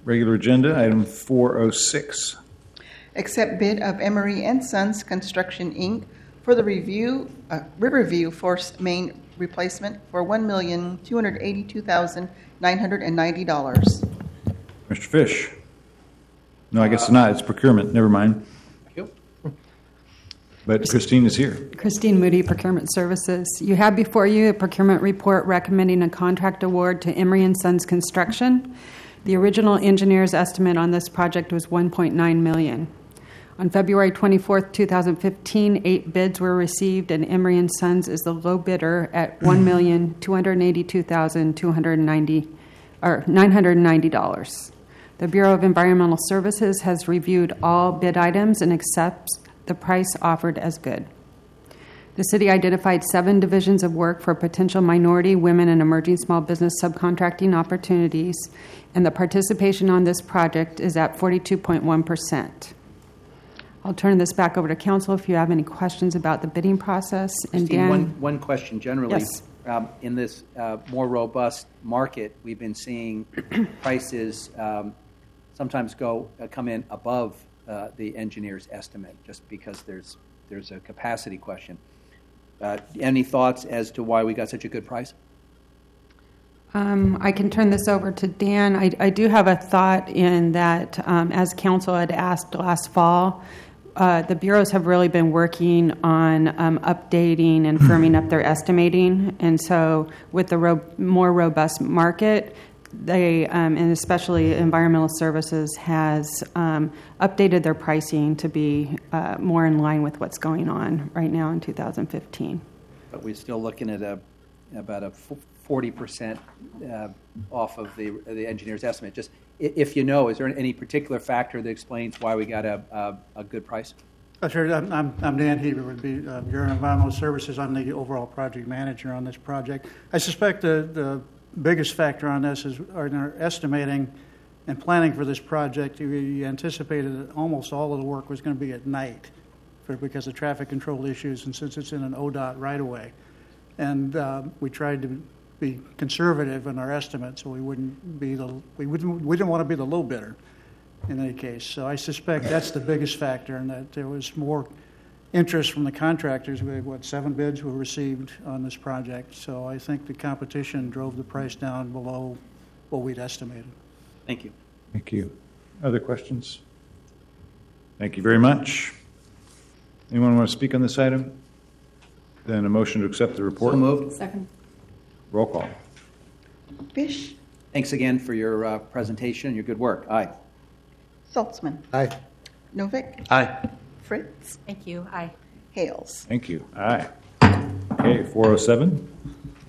Regular agenda, item 406. Accept bid of Emery and Sons Construction, Inc. for the Riverview Force Main replacement for $1,282,990. Mr. Fish. No, I guess not. It's procurement. Never mind. Thank you. But Christine is here. Christine Moody, Procurement Services. You have before you a procurement report recommending a contract award to Emery and Sons Construction. The original engineer's estimate on this project was $1.9 million. On February 24, 2015, 8 bids were received, and Emery and Sons is the low bidder at $1,282,990. The Bureau of Environmental Services has reviewed all bid items and accepts the price offered as good. The city identified 7 divisions of work for potential minority, women, and emerging small business subcontracting opportunities, and the participation on this project is at 42.1%. I'll turn this back over to council if you have any questions about the bidding process. And Christine, Dan, one question generally. Yes. In this more robust market, we've been seeing prices sometimes come in above the engineer's estimate, just because there's a capacity question. Any thoughts as to why we got such a good price? I can turn this over to Dan. I do have a thought in that, as council had asked last fall, the bureaus have really been working on updating and firming up their estimating. And so with the more robust market, they, and especially Environmental Services, has updated their pricing to be more in line with what's going on right now in 2015. But we're still looking at about a 40% off of the engineer's estimate. Just if you know, is there any particular factor that explains why we got a good price? Sure. I'm Dan Heber with the Bureau of Environmental Services. I'm the overall project manager on this project. I suspect the biggest factor on this is in our estimating and planning for this project. We anticipated that almost all of the work was going to be at night because of traffic control issues, and since it's in an ODOT right-of-way. And we tried to be conservative in our estimate, so we didn't want to be the low bidder in any case. So I suspect that's the biggest factor, and that there was more interest from the contractors. We had 7 bids were received on this project, so I think the competition drove the price down below what we'd estimated. Thank you. Thank you. Other questions? Thank you very much. Anyone want to speak on this item? Then a motion to accept the report. So moved. Second. Roll call. Fish, Thanks again for your presentation and your good work. Aye. Saltzman, Aye. Novick, Aye. Fritz, Thank you. Aye. Hales. Thank you. Aye. Okay, 407.